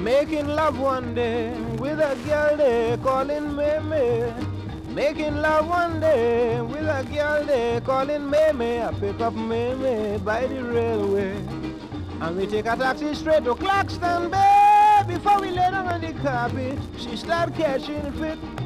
Making love one day with a girl they calling Meme. Making love one day with a girl they calling Meme. I pick up Meme by the railway. And we take a taxi straight to Claxton Bay. Before we lay down on the carpet, she start catching fit.